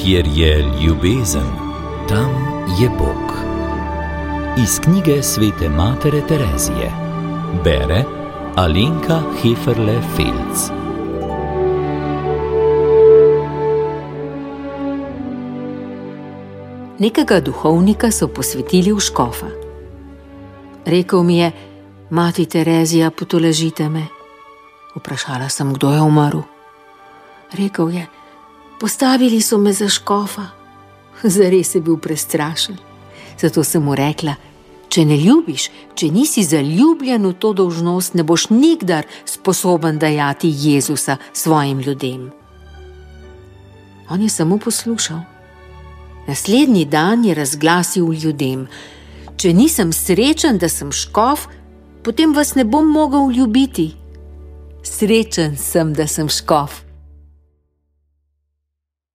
Kjer je ljubezen, tam je Bog. Iz knjige svete matere Terezije. Bere Alenka Heferle-Felc. Nekega duhovnika so posvetili v škofa. Rekel mi je: mati Terezija, potolažite me. Vprašala sem, kdo je umrl. Rekel je: postavili so me za škofa. Zares je bil prestrašen. Zato sem mu rekla: če ne ljubiš, če nisi zaljubljen v to dolžnost, ne boš nikdar sposoben dajati Jezusa svojim ljudem. On je samo poslušal. Naslednji dan je razglasil ljudem: če nisem srečen, da sem škof, potem vas ne bom mogel ljubiti. Srečen sem, da sem škof.